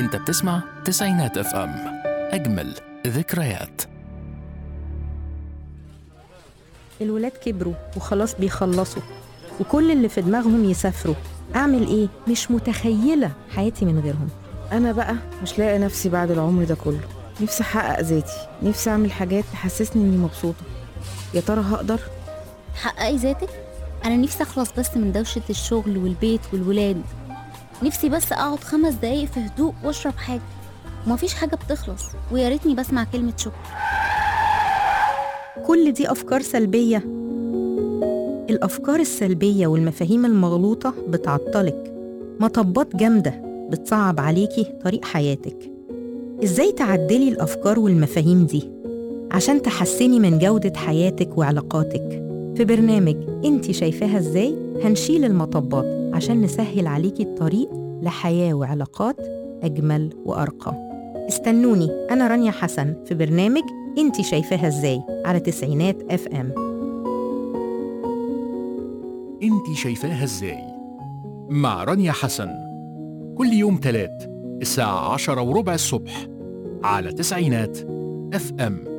انت بتسمع تسعينات اف ام، اجمل ذكريات. الولاد كبروا وخلاص بيخلصوا وكل اللي في دماغهم يسافروا. أعمل إيه؟ مش متخيلة حياتي من غيرهم. أنا بقى مش لاقي نفسي بعد العمر ده كله. نفسي أحقق ذاتي، نفسي أعمل حاجات تحسسني إني مبسوطة. يا ترى هقدر؟ تحققي ذاتك؟ أنا نفسي أخلص بس من دوشة الشغل والبيت والولاد. نفسي بس أقعد 5 دقايق في هدوء وأشرب حاجة، ومفيش حاجة بتخلص، ويا ريتني بسمع كلمة شكر. كل دي أفكار سلبية. الأفكار السلبية والمفاهيم المغلوطة بتعطلك، مطبات جامدة بتصعب عليكي طريق حياتك. إزاي تعدلي الأفكار والمفاهيم دي عشان تحسني من جودة حياتك وعلاقاتك؟ في برنامج انتي شايفاها إزاي هنشيل المطبات عشان نسهل عليكي الطريق لحياة وعلاقات أجمل وأرقى. استنوني، أنا رانيا حسن في برنامج انتي شايفاها إزاي على تسعينات اف ام. انتي شايفاها ازاي مع رانيا حسن، كل يوم تلات الساعة 10:15 الصبح على تسعينات اف ام.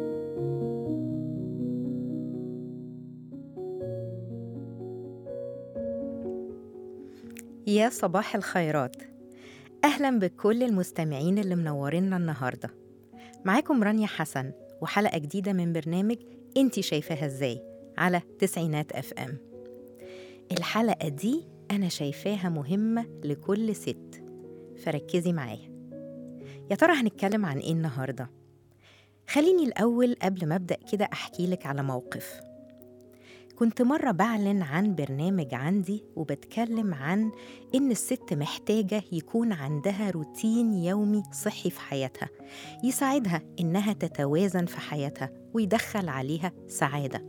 يا صباح الخيرات، أهلا بكل المستمعين اللي منورينا النهاردة. معاكم رانيا حسن وحلقة جديدة من برنامج انتي شايفاها ازاي على تسعينات اف ام. الحلقة دي أنا شايفاها مهمة لكل ست، فركزي معايا. يا ترى هنتكلم عن ايه النهاردة؟ خليني الأول قبل ما أبدأ كده أحكي لك على موقف. كنت مرة بعلن عن برنامج عندي وبتكلم عن إن الست محتاجة يكون عندها روتين يومي صحي في حياتها يساعدها إنها تتوازن في حياتها ويدخل عليها سعادة.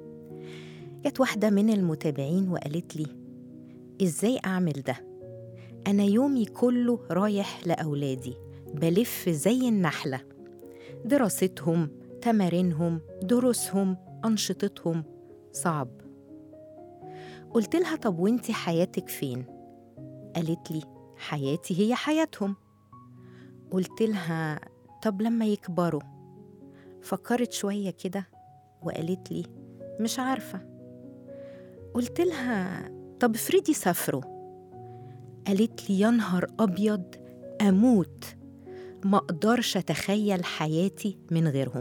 جت واحدة من المتابعين وقالت لي: إزاي أعمل ده؟ أنا يومي كله رايح لأولادي، بلف زي النحلة، دراستهم، تمارينهم، دروسهم، أنشطتهم، صعب. قلت لها: طب وانتي حياتك فين؟ قالت لي: حياتي هي حياتهم. قلت لها: طب لما يكبروا؟ فكرت شوية كده وقالت لي: مش عارفة. قلت لها: طب افرضي سافروا؟ قالت لي: يا نهار أبيض، أموت، ما أقدرش أتخيل حياتي من غيرهم.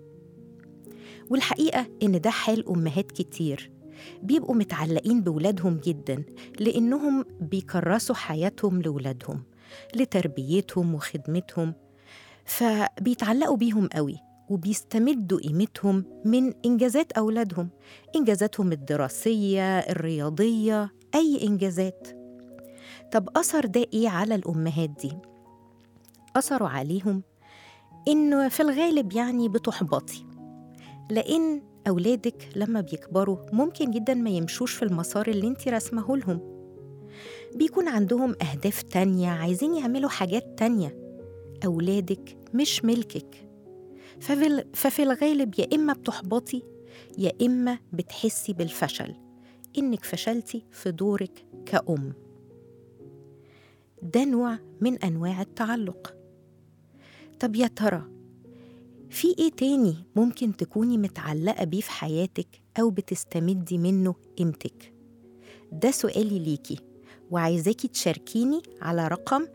والحقيقة إن ده حال أمهات كتير، بيبقوا متعلقين بولادهم جداً لأنهم بيكرسوا حياتهم لولادهم، لتربيتهم وخدمتهم، فبيتعلقوا بيهم قوي وبيستمدوا قيمتهم من إنجازات أولادهم، إنجازاتهم الدراسية، الرياضية، أي إنجازات. طب أثر ده إيه على الأمهات دي؟ أثروا عليهم إنه في الغالب يعني بتحبطي، لأن أولادك لما بيكبروا ممكن جداً ما يمشوش في المسار اللي انتي رسمه لهم، بيكون عندهم أهداف تانية، عايزين يعملوا حاجات تانية. أولادك مش ملكك، ففي الغالب يا إما بتحبطي يا إما بتحسي بالفشل، إنك فشلتي في دورك كأم. ده نوع من أنواع التعلق. طب يا ترى في إيه تاني ممكن تكوني متعلقة بيه في حياتك أو بتستمدي منه قيمتك؟ ده سؤالي ليكي، وعايزاكي تشاركيني على رقم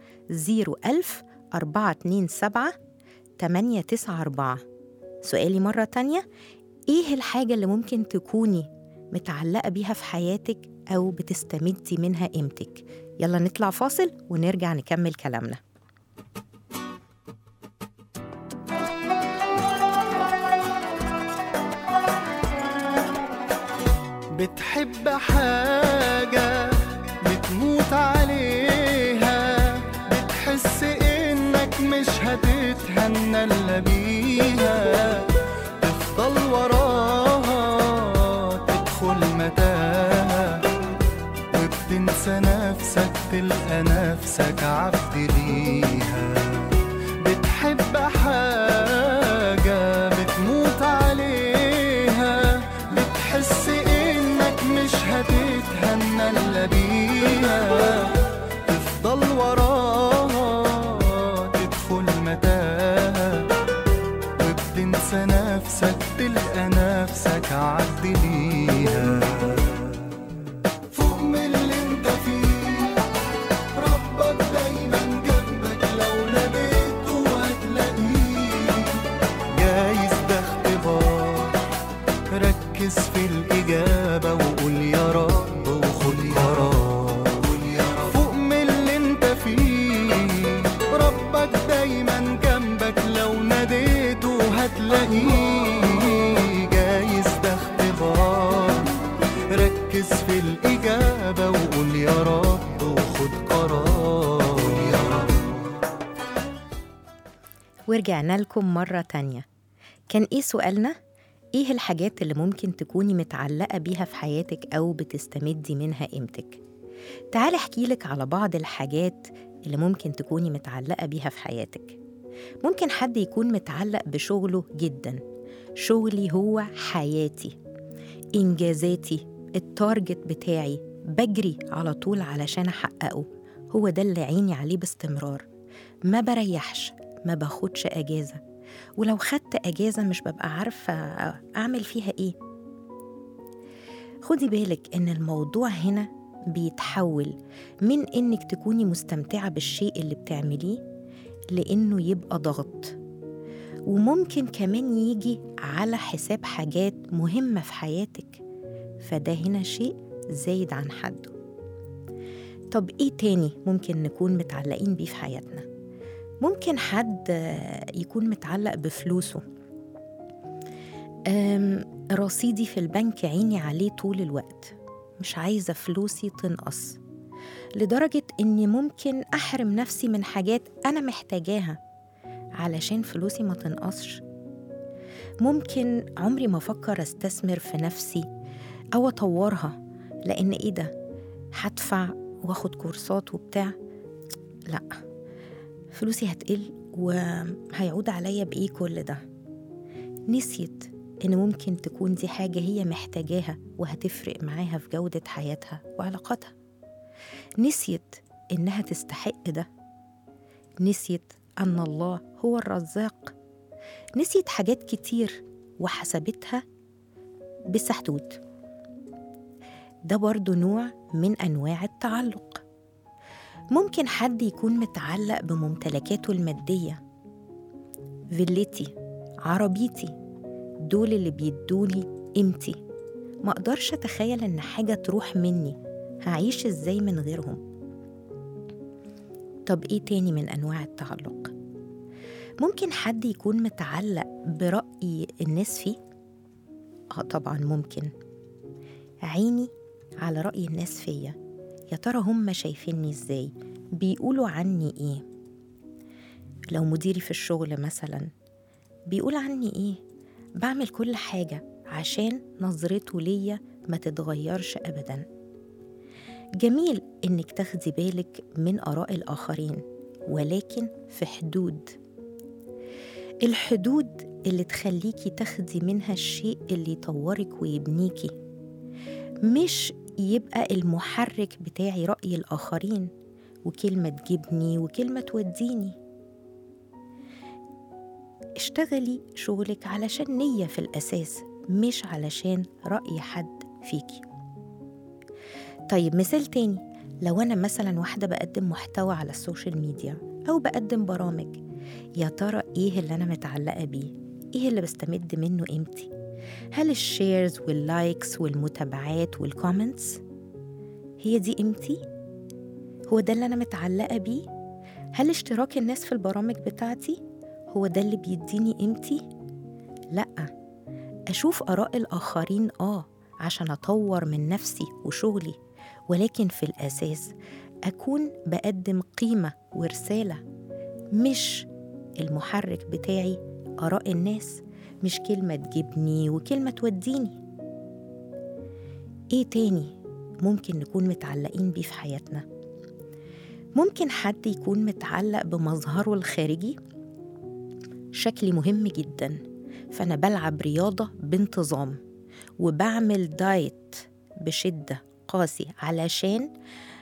010427894. سؤالي مرة تانية: إيه الحاجة اللي ممكن تكوني متعلقة بيها في حياتك أو بتستمدي منها قيمتك؟ يلا نطلع فاصل ونرجع نكمل كلامنا. بتحب حاجة بتموت عليها، بتحس إنك مش هتتهنى إلا بيها، تفضل وراها تدخل متاهة، وبتنسى نفسك تلقى نفسك عبد ليها. بتحب حاجة بتموت عليها، بتحس مش هتتهنى إلا بيها، تفضل وراها يا رب وخد قرار يا رب. ورجعنا لكم مرة تانية. كان إيه سؤالنا؟ إيه الحاجات اللي ممكن تكوني متعلقة بيها في حياتك أو بتستمدي منها قيمتك؟ تعالي أحكي لك على بعض الحاجات اللي ممكن تكوني متعلقة بيها في حياتك. ممكن حد يكون متعلق بشغله جدا. شغلي هو حياتي، إنجازاتي، التارجت بتاعي، بجري على طول علشان أحققه، هو ده اللي عيني عليه باستمرار، ما بريحش، ما باخدش أجازة، ولو خدت أجازة مش ببقى عارفة أعمل فيها إيه. خدي بالك إن الموضوع هنا بيتحول من إنك تكوني مستمتعة بالشيء اللي بتعمليه لإنه يبقى ضغط، وممكن كمان يجي على حساب حاجات مهمة في حياتك، فده هنا شيء زايد عن حده. طب إيه تاني ممكن نكون متعلقين بيه في حياتنا؟ ممكن حد يكون متعلق بفلوسه. رصيدي في البنك عيني عليه طول الوقت، مش عايزة فلوسي تنقص، لدرجة إني ممكن أحرم نفسي من حاجات أنا محتاجاها علشان فلوسي ما تنقصش. ممكن عمري ما أفكر أستثمر في نفسي أو أطورها، لأن إيه ده؟ هدفع وأخد كورسات وبتاع، لأ، فلوسي هتقل وهيعود عليا بإيه كل ده؟ نسيت إن ممكن تكون دي حاجة هي محتاجاها وهتفرق معاها في جودة حياتها وعلاقاتها. نسيت إنها تستحق ده. نسيت أن الله هو الرزاق. نسيت حاجات كتير وحسبتها بسحدود. ده برضو نوع من أنواع التعلق. ممكن حد يكون متعلق بممتلكاته المادية، فيلتي، عربيتي، دول اللي بيدولي قيمتي، ما أقدرش أتخيل إن حاجة تروح مني، هعيش إزاي من غيرهم؟ طب إيه تاني من أنواع التعلق؟ ممكن حد يكون متعلق برأي الناس فيه. طبعا ممكن. عيني على رأي الناس فيا، يا ترى هم شايفيني إزاي؟ بيقولوا عني إيه؟ لو مديري في الشغل مثلا بيقول عني إيه؟ بعمل كل حاجة عشان نظرته ليا ما تتغيرش أبدا. جميل إنك تاخدي بالك من آراء الآخرين، ولكن في حدود. الحدود اللي تخليكي تاخدي منها الشيء اللي يطورك ويبنيكي، مش يبقى المحرك بتاعي رأي الآخرين وكلمة تجيبني وكلمة توديني. اشتغلي شغلك علشان نية في الأساس، مش علشان رأي حد فيكي. طيب مثال تاني، لو أنا مثلا واحدة بقدم محتوى على السوشيال ميديا أو بقدم برامج، يا ترى إيه اللي أنا متعلقة بيه؟ إيه اللي بستمد منه قيمتي؟ هل الشيرز واللايكس والمتابعات والكومنتس هي دي قيمتي؟ هو ده اللي أنا متعلقة بيه؟ هل اشتراك الناس في البرامج بتاعتي هو ده اللي بيديني قيمتي؟ لأ، أشوف آراء الآخرين عشان أطور من نفسي وشغلي، ولكن في الأساس أكون بقدم قيمة ورسالة، مش المحرك بتاعي آراء الناس، مش كلمة تجيبني وكلمة توديني. إيه تاني ممكن نكون متعلقين بيه في حياتنا؟ ممكن حد يكون متعلق بمظهره الخارجي. شكلي مهم جدا، فأنا بلعب رياضة بانتظام وبعمل دايت بشدة قاسي علشان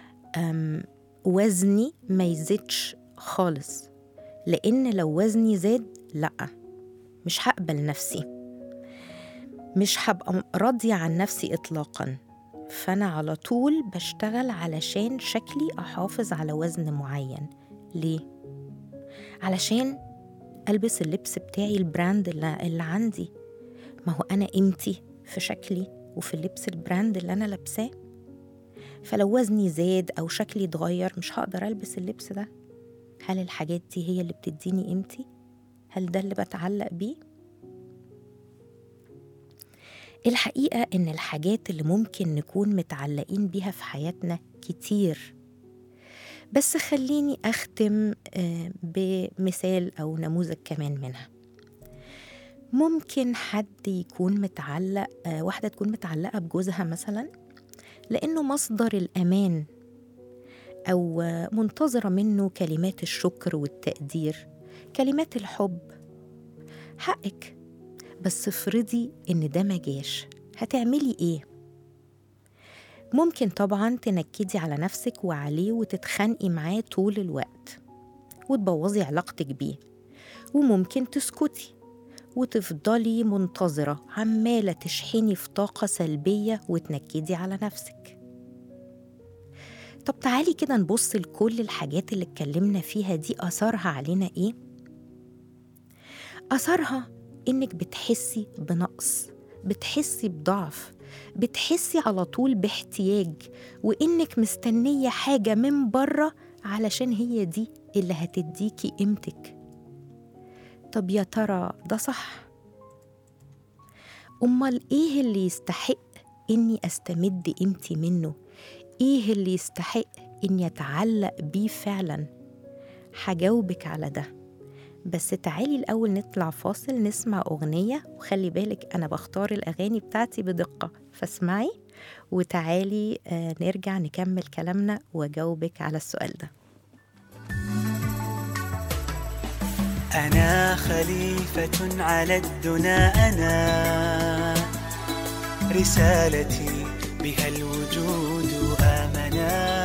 وزني ما يزيدش خالص، لأن لو وزني زاد لأ، مش هقبل نفسي، مش هبقى راضية عن نفسي إطلاقا. فأنا على طول بشتغل علشان شكلي أحافظ على وزن معين. ليه؟ علشان ألبس اللبس بتاعي البراند اللي عندي. ما هو أنا قيمتي في شكلي وفي اللبس البراند اللي أنا لابساه. فلو وزني زاد أو شكلي اتغير مش هقدر ألبس اللبس ده. هل الحاجات دي هي اللي بتديني قيمتي؟ هل ده اللي بتعلق بيه؟ الحقيقة إن الحاجات اللي ممكن نكون متعلقين بيها في حياتنا كتير، بس خليني أختم بمثال أو نموذج كمان منها. ممكن حد يكون متعلق، واحدة تكون متعلقة بجوزها مثلا لأنه مصدر الأمان، أو منتظرة منه كلمات الشكر والتقدير، كلمات الحب. حقك، بس افرضي إن ده ما جاش، هتعملي إيه؟ ممكن طبعا تنكدي على نفسك وعليه وتتخانقي معاه طول الوقت وتبوظي علاقتك بيه، وممكن تسكتي وتفضلي منتظرة عمالة تشحني في طاقة سلبية وتنكدي على نفسك. طب تعالي كده نبص لكل الحاجات اللي اتكلمنا فيها دي، أثرها علينا إيه؟ أثرها إنك بتحسي بنقص، بتحسي بضعف، بتحسي على طول باحتياج، وإنك مستنية حاجة من بره علشان هي دي اللي هتديكي قيمتك. طب يا ترى ده صح؟ أمال إيه اللي يستحق إني أستمد قيمتي منه؟ إيه اللي يستحق إني أتعلق بيه فعلا؟ هجاوبك على ده، بس تعالي الأول نطلع فاصل نسمع أغنية، وخلي بالك أنا بختار الأغاني بتاعتي بدقة، فاسمعي وتعالي نرجع نكمل كلامنا وأجاوبك على السؤال ده. أنا خليفة على الدنا، أنا رسالتي بها الوجود آمنا.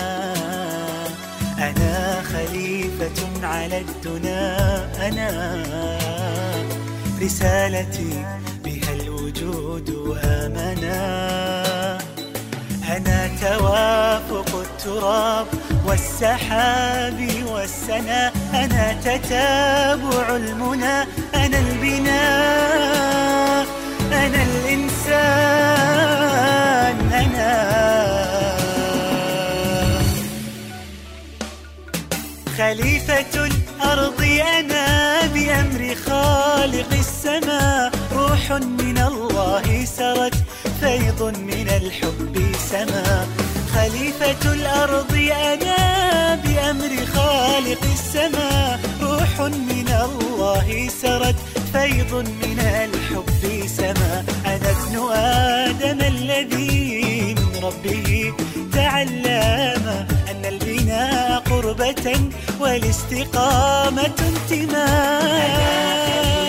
أنا خليفة على الدنا، أنا رسالتي بها الوجود آمنا. أنا توافق التراب والسحاب والسنا، أنا تتابع المنى، أنا البناء، أنا الإنسان، أنا خليفة الأرض، أنا بأمر خالق السماء. روح من الله سرت، فيض من الحب سما. خليفة الأرض، أنا بأمر خالق السماء. روح من الله سرت، فيض من الحب سما. أنا ابن آدم الذي من ربه تعلم أن البناء قربة والاستقامة انتماء.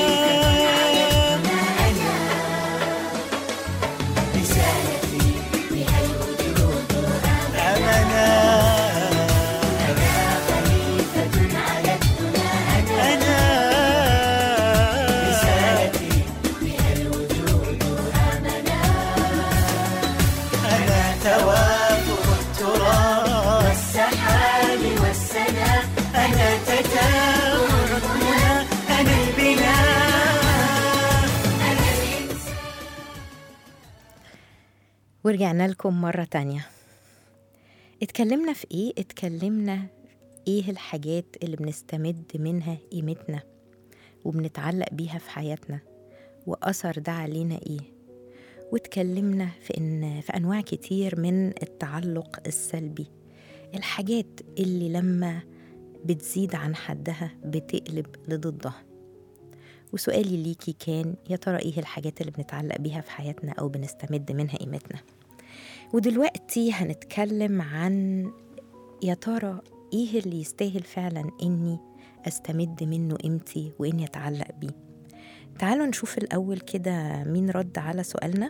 ورجعنا لكم مرة تانية. اتكلمنا في ايه؟ اتكلمنا ايه الحاجات اللي بنستمد منها قيمتنا وبنتعلق بيها في حياتنا، وأثر ده علينا ايه. واتكلمنا في أنواع كتير من التعلق السلبي، الحاجات اللي لما بتزيد عن حدها بتقلب لضدها. وسؤالي ليكي كان يا ترى ايه الحاجات اللي بنتعلق بيها في حياتنا أو بنستمد منها قيمتنا. ودلوقتي هنتكلم عن يا ترى ايه اللي يستاهل فعلا اني استمد منه قيمتي واني اتعلق بيه. تعالوا نشوف الأول كده مين رد على سؤالنا.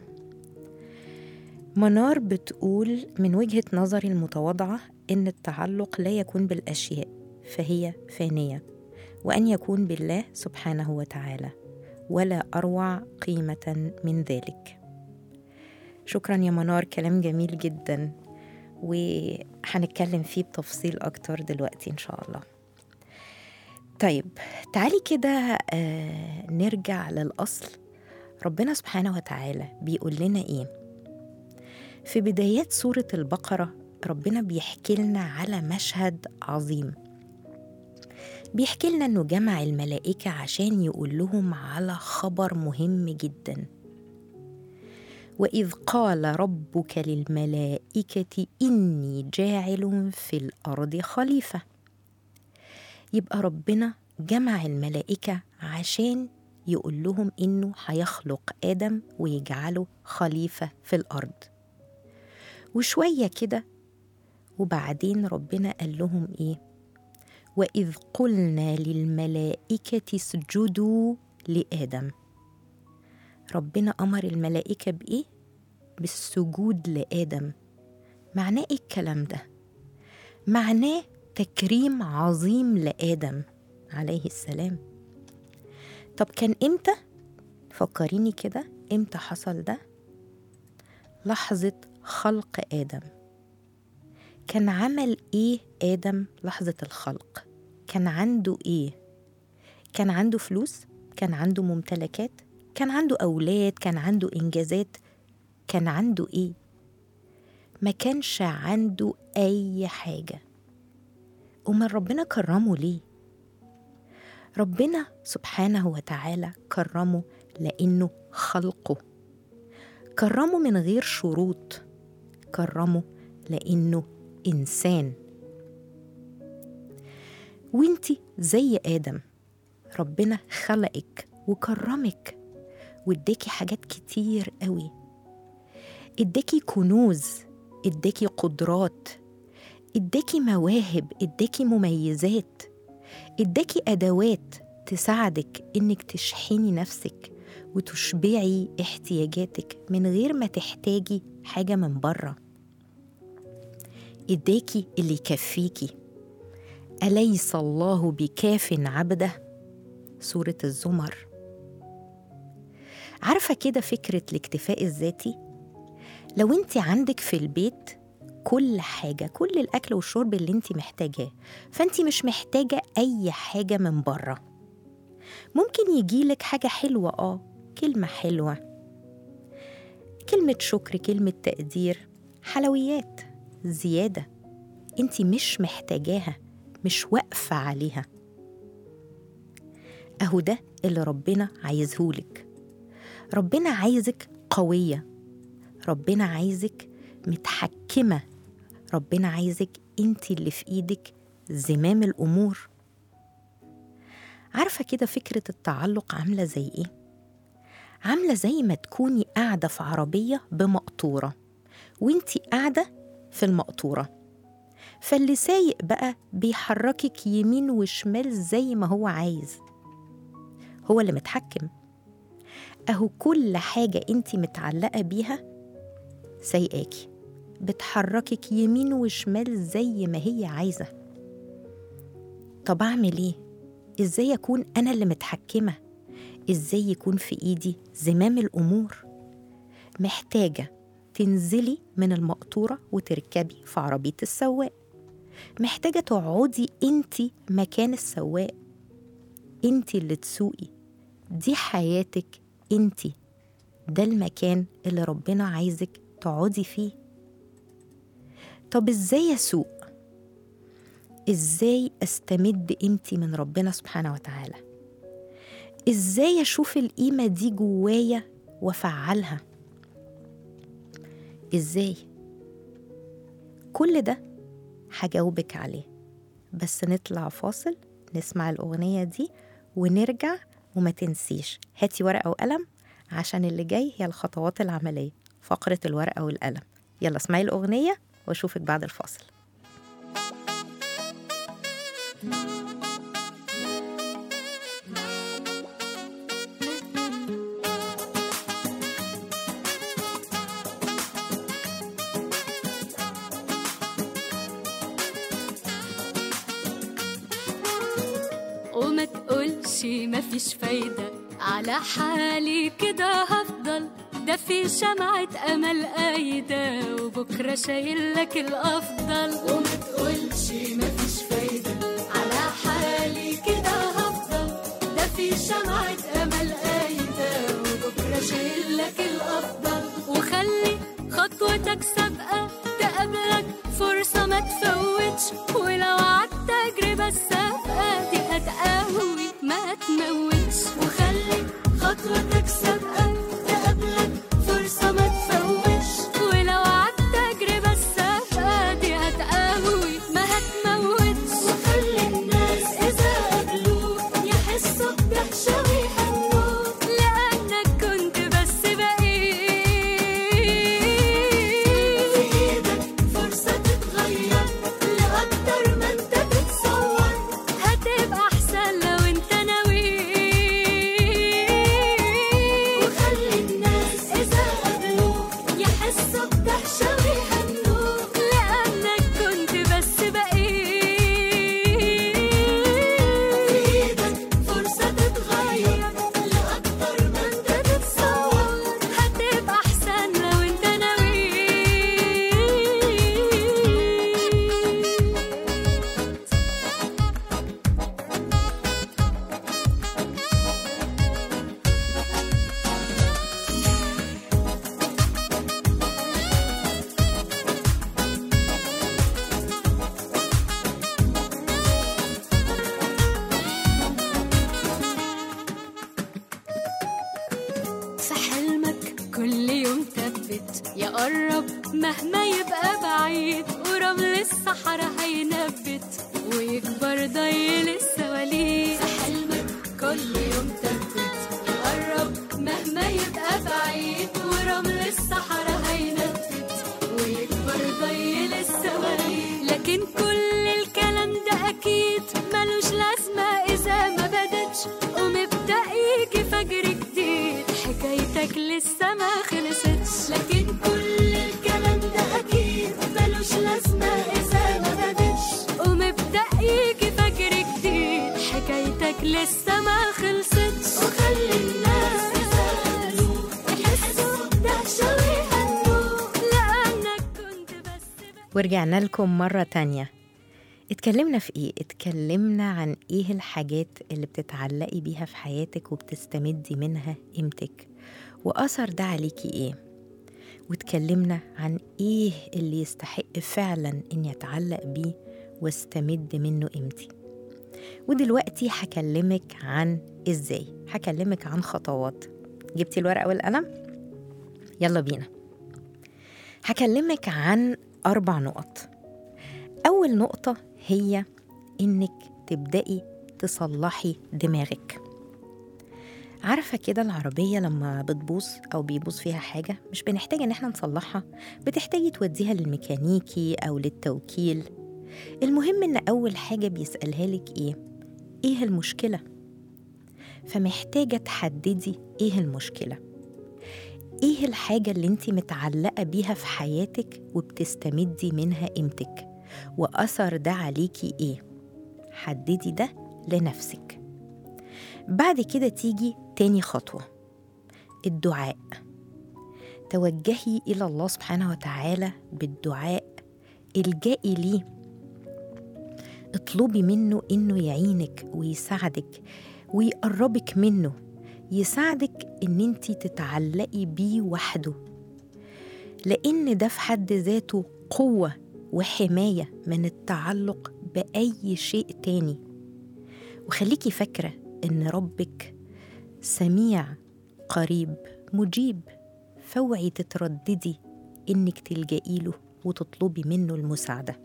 منار بتقول من وجهة نظري المتواضعة إن التعلق لا يكون بالأشياء فهي فانية، وأن يكون بالله سبحانه وتعالى، ولا أروع قيمة من ذلك. شكرا يا منار، كلام جميل جدا وهنتكلم فيه بتفصيل أكتر دلوقتي إن شاء الله. طيب تعالي كده نرجع للأصل. ربنا سبحانه وتعالى بيقول لنا إيه؟ في بدايات سورة البقرة ربنا بيحكي لنا على مشهد عظيم، بيحكي لنا إنه جمع الملائكة عشان يقول لهم على خبر مهم جدا، وإذ قال ربك للملائكة إني جاعل في الأرض خليفة. يبقى ربنا جمع الملائكة عشان يقول لهم إنه هيخلق آدم ويجعله خليفة في الأرض. وشوية كده وبعدين ربنا قال لهم إيه؟ وإذ قلنا للملائكة اسجدوا لآدم. ربنا أمر الملائكة بإيه؟ بالسجود لآدم. معناه إيه الكلام ده؟ معناه تكريم عظيم لآدم عليه السلام. طب كان إمتى؟ فكريني كده، إمتى حصل ده؟ لحظة خلق آدم. كان عمل إيه آدم لحظة الخلق؟ كان عنده إيه؟ كان عنده فلوس؟ كان عنده ممتلكات؟ كان عنده أولاد؟ كان عنده إنجازات؟ كان عنده إيه؟ ما كانش عنده أي حاجة. أمال ربنا كرمه ليه؟ ربنا سبحانه وتعالى كرمه لأنه خلقه، كرمه من غير شروط، كرمه لأنه إنسان. وانتي زي آدم، ربنا خلقك وكرمك واداكي حاجات كتير قوي، اداكي كنوز، اداكي قدرات، اداكي مواهب، اداكي مميزات، اداكي أدوات تساعدك إنك تشحني نفسك وتشبعي احتياجاتك من غير ما تحتاجي حاجة من بره. اداكي اللي يكفيكي. أليس الله بكاف عبده؟ سورة الزمر. عارفة كده فكرة الاكتفاء الذاتي؟ لو انت عندك في البيت كل حاجة، كل الأكل والشرب اللي انت محتاجاه، فانت مش محتاجة أي حاجة من بره. ممكن يجيلك حاجة حلوة، كلمة حلوة، كلمة شكر، كلمة تقدير، حلويات زيادة انت مش محتاجاها، مش واقفة عليها. أهو ده اللي ربنا عايزهولك. ربنا عايزك قوية، ربنا عايزك متحكمة، ربنا عايزك انت اللي في ايدك زمام الأمور. عارفة كده فكرة التعلق عاملة زي ايه؟ عاملة زي ما تكوني قاعدة في عربية بمقطورة وانت قاعدة في المقطورة، فاللي سايق بقى بيحركك يمين وشمال زي ما هو عايز، هو اللي متحكم. أهو كل حاجة انت متعلقة بيها سايقاكي، بتحركك يمين وشمال زي ما هي عايزة. طب أعمل إيه؟ إزاي أكون أنا اللي متحكمة؟ إزاي يكون في إيدي زمام الأمور؟ محتاجة تنزلي من المقطورة وتركبي في عربية السواق، محتاجة تقعدي انتي مكان السواق، انتي اللي تسوقي، دي حياتك انتي، ده المكان اللي ربنا عايزك تقعدي فيه. طب ازاي اسوق؟ ازاي استمد قيمتي من ربنا سبحانه وتعالى؟ ازاي اشوف القيمة دي جوايا وافعلها؟ ازاي؟ كل ده هجاوبك عليه، بس نطلع فاصل نسمع الأغنية دي ونرجع. وما تنسيش هاتي ورقة وقلم عشان اللي جاي هي الخطوات العملية، فقرة الورقة والقلم. يلا اسمعي الأغنية واشوفك بعد الفاصل. وما تقولش مفيش فايدة، على حالي كده هفضل، ده في شمعة أمل قايدة وبكرة شايلك الأفضل. وما تقولش مفيش فايدة، على حالي كده هفضل، ده في شمعة أمل قايدة وبكرة شايلك الأفضل. وخلي خطوتك سابقة تقابلك فرصة ما تفوتش، ولو عدت تجربة السابقة دي هتقوي ما تموتش. وخلي خطوتك سابقة تقابلك فرصة ما تفوتش، قرب مهما يبقى بعيد، ورمل الصحراء هينبت ويكبر ضيل السواليف. في حلمك كل يوم تبت، قرب مهما يبقى بعيد، ورمل الصحراء هينبت ويكبر ضيل السواليف. لكن كل الكلام ده أكيد ملوش لازمة إذا ما بدتش ومبدأ يجي فجر جديد، حكايتك لسه ما خلصتش. لكن كل الكلام ده أكيد ملوش لازمة إذا ما بدتش ومبدأ يجي فجر جديد، حكايتك لسه ما خلصتش. وخلي الناس يسألوا يحسوا بدهشة ويهنوا، لأنك كنت بس ورجعنا لكم مرة تانية. اتكلمنا في ايه؟ اتكلمنا عن ايه الحاجات اللي بتتعلقي بيها في حياتك وبتستمدي منها قيمتك، وأثر ده عليكي ايه. واتكلمنا عن ايه اللي يستحق فعلا ان يتعلق بيه واستمد منه قيمتي. ودلوقتي هكلمك عن ازاي، هكلمك عن خطوات. جبتي الورقة والقلم؟ يلا بينا. هكلمك عن 4 نقط. أول نقطة هي إنك تبدأي تصلحي دماغك. عارفة كده العربية لما بتبوظ أو بيبوظ فيها حاجة، مش بنحتاج إن احنا نصلحها، بتحتاجي توديها للميكانيكي أو للتوكيل. المهم إن أول حاجة بيسألها لك إيه المشكلة؟ فمحتاجة تحددي إيه المشكلة، إيه الحاجة اللي انتي متعلقة بيها في حياتك وبتستمدي منها قيمتك، وأثر ده عليكي إيه. حددي ده لنفسك. بعد كده تيجي تاني خطوة، الدعاء. توجهي إلى الله سبحانه وتعالى بالدعاء، الجئي ليه، اطلبي منه إنه يعينك ويساعدك ويقربك منه، يساعدك إن انتي تتعلقي بيه وحده، لأن ده في حد ذاته قوة وحماية من التعلق بأي شيء تاني. وخليكي فاكرة إن ربك سميع قريب مجيب، فوعي تترددي إنك تلجئي له وتطلبي منه المساعدة.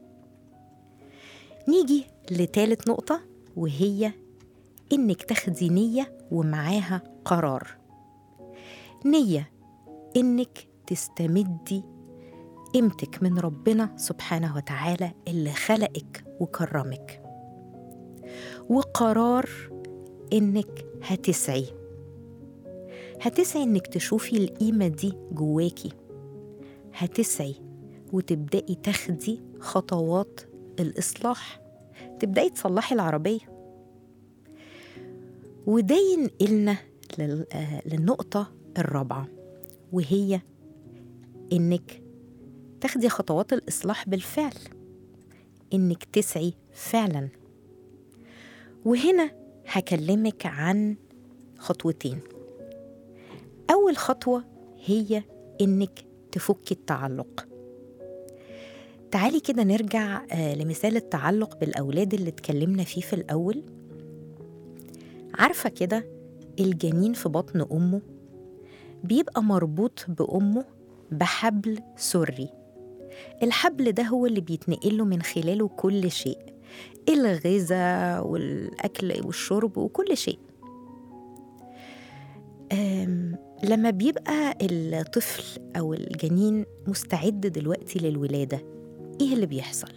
نيجي لثالث نقطة، وهي إنك تاخدي نية ومعاها قرار. نية إنك تستمدي قيمتك من ربنا سبحانه وتعالى اللي خلقك وكرمك، وقرار إنك هتسعي إنك تشوفي القيمة دي جواكي، هتسعي وتبدأي تاخدي خطوات الإصلاح، تبدأي تصلحي العربية. وده ينقلنا للنقطة الرابعة، وهي إنك تاخدي خطوات الإصلاح بالفعل، إنك تسعي فعلا. وهنا هكلمك عن خطوتين. أول خطوة هي إنك تفكي التعلق. تعالي كده نرجع لمثال التعلق بالأولاد اللي اتكلمنا فيه في الأول. عارفة كده الجنين في بطن أمه بيبقى مربوط بأمه بحبل سري. الحبل ده هو اللي بيتنقله من خلاله كل شيء، الغذاء والأكل والشرب وكل شيء. لما بيبقى الطفل أو الجنين مستعد دلوقتي للولادة، إيه اللي بيحصل؟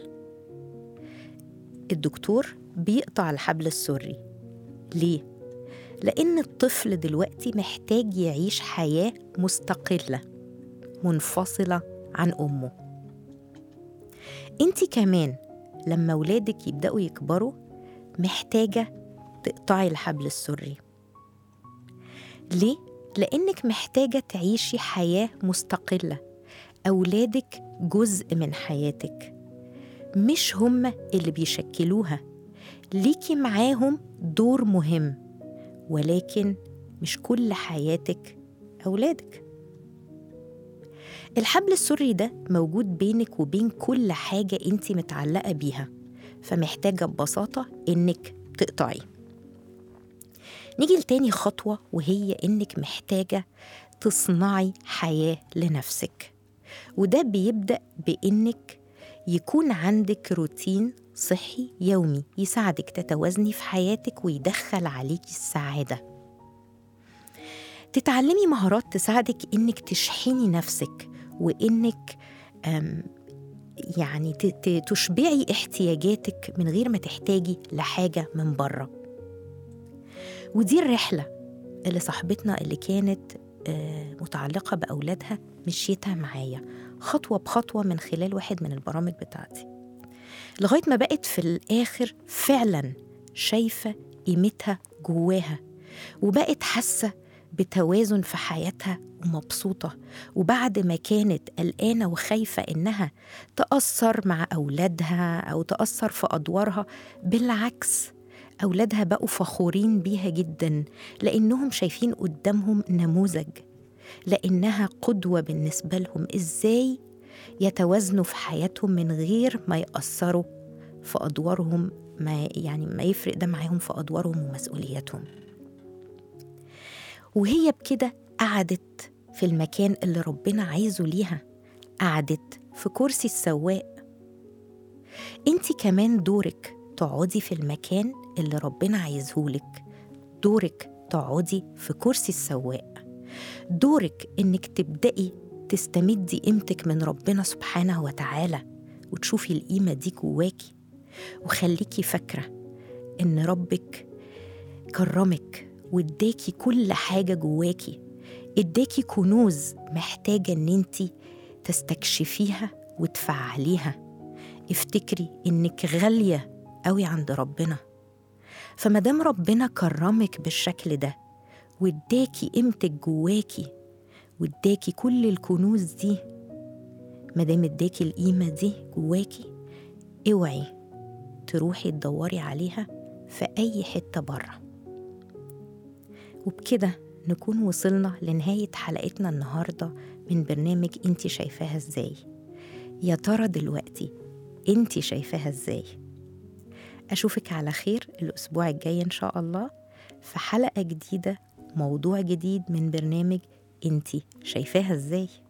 الدكتور بيقطع الحبل السري. ليه؟ لأن الطفل دلوقتي محتاج يعيش حياة مستقلة منفصلة عن أمه. انتي كمان لما ولادك يبدأوا يكبروا محتاجة تقطعي الحبل السري. ليه؟ لأنك محتاجة تعيشي حياة مستقلة. أولادك جزء من حياتك، مش هم اللي بيشكلوها. ليكي معاهم دور مهم، ولكن مش كل حياتك أولادك. الحبل السري ده موجود بينك وبين كل حاجة انتي متعلقة بيها، فمحتاجة ببساطة انك تقطعي. نيجي لتاني خطوة، وهي انك محتاجة تصنعي حياة لنفسك. وده بيبدأ بإنك يكون عندك روتين صحي يومي يساعدك تتوازني في حياتك ويدخل عليكي السعادة. تتعلمي مهارات تساعدك إنك تشحني نفسك وإنك يعني تشبعي احتياجاتك من غير ما تحتاجي لحاجة من بره. ودي الرحلة اللي صاحبتنا اللي كانت متعلقة بأولادها مشيتها معايا خطوة بخطوة من خلال واحد من البرامج بتاعتي، لغاية ما بقت في الآخر فعلا شايفة قيمتها جواها، وبقت حاسة بتوازن في حياتها ومبسوطة. وبعد ما كانت قلقانة وخايفة إنها تأثر مع أولادها أو تأثر في أدوارها، بالعكس أولادها بقوا فخورين بيها جدا لأنهم شايفين قدامهم نموذج، لأنها قدوة بالنسبة لهم إزاي يتوازنوا في حياتهم من غير ما يأثروا في أدوارهم، ما يفرق ده معاهم في أدوارهم ومسؤولياتهم. وهي بكده قعدت في المكان اللي ربنا عايزه ليها، قعدت في كرسي السواق. انتي كمان دورك تقعدي في المكان اللي ربنا عايزهولك، دورك تقعدي في كرسي السواق، دورك إنك تبدأي تستمدي قيمتك من ربنا سبحانه وتعالى وتشوفي القيمة دي جواكي. وخليكي فاكرة إن ربك كرمك واداكي كل حاجة جواكي، اداكي كنوز محتاجة إن انتي تستكشفيها وتفعليها. افتكري إنك غالية قوي عند ربنا، فمادام ربنا كرمك بالشكل ده واداكي قيمتك جواكي واداكي كل الكنوز دي، مادام اداكي القيمة دي جواكي، اوعي تروحي تدوري عليها في أي حتة بره. وبكده نكون وصلنا لنهاية حلقتنا النهاردة من برنامج انتي شايفاها ازاي. يا ترى دلوقتي انتي شايفاها ازاي؟ أشوفك على خير الأسبوع الجاي إن شاء الله في حلقة جديدة، موضوع جديد من برنامج انتي شايفاها ازاي.